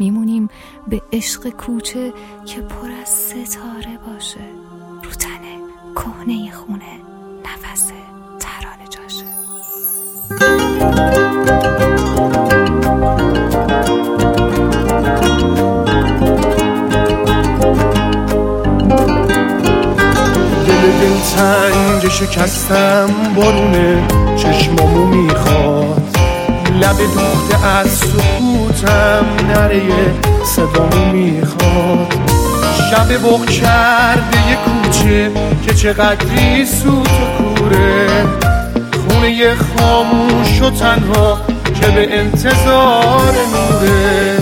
میمونیم به عشق کوچه که پر از ستاره باشه، رو تنه کهنه خونه نفس ترانه جاشه. دلتنگ شکستم بارونه چشمامو میخواد، لب دوخته از سکوتم نره صدامو میخواد. شب بغ کرده یه کوچه که چقدری سوت و کوره، خونه خاموش و تنها که به انتظار نوره.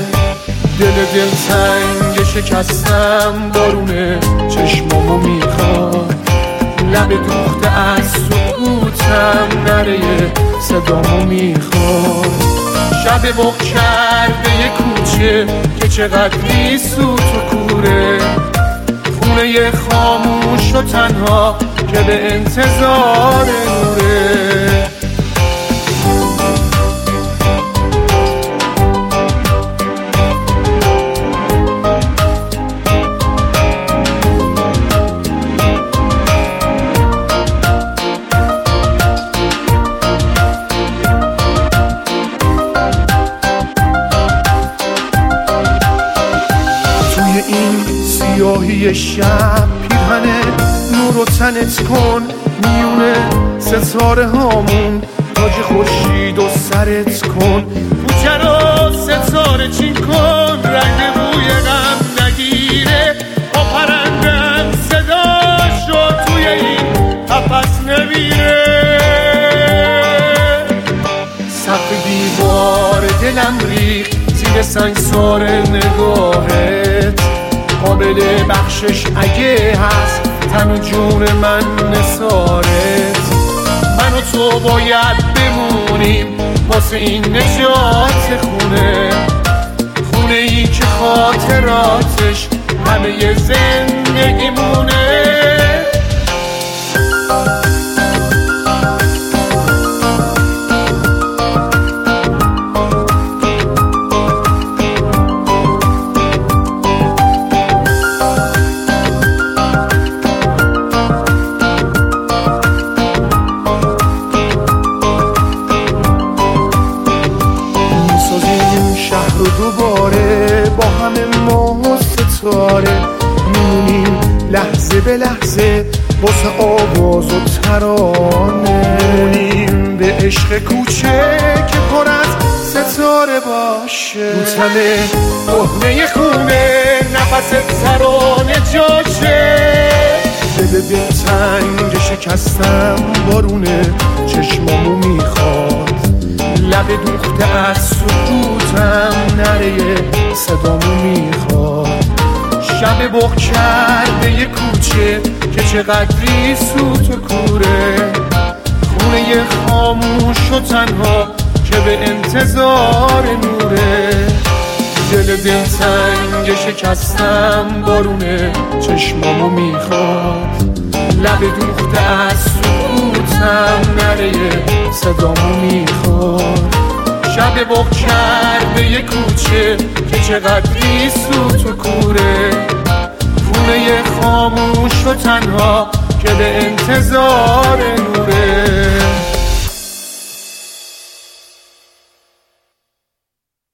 دلتنگ شکستم بارونه چشمامو میخواد، لب دوخته از سکوتم نره صدامو میخواد. شب بغ کرده یه کوچه که چقدری سوت و کوره، خونه خاموش و تنها که به انتظار نوره. این سیاهی شب پیرهن نور و تنت کن، میونه ستاره هامون تاج خورشید و سرت کن. کوچه رو ستاره چین کن، رنگ بوی غم نگیره، با پرندن صدا شد توی این قفس نمیره. سقف دیوار دلم ریخ زیر سنگسار نگاهت، قابل بخشش اگه هست تن و جون من نثارت. من و تو باید بمونیم واسه این نجات خونه، خونه ای که خاطراتش همه زندگیمونه. شهر رو دوباره با همه ماه و ستاره، میمونیم لحظه به لحظه واسه آواز و ترانه. میمونیم به عشق کوچه که پر از ستاره باشه، رو تنه کهنه خونه نفس ترانه جاشه. دلتنگ شکستم بارونه چشمامو میخواد، لب دوخته از سکوتم نره صدامو میخواد. شب بغ کرده یه کوچه که چقدری سوت و کوره، خونه خاموش و تنها که به انتظار نوره. دلتنگ شکستم بارونه چشمامو میخواد، لب دوخته از سکوتم نره صدامو میخواد. شب بغ کرده یه کوچه که چقدری سوت و کوره، خونه خاموش و تنها که به انتظار نوره.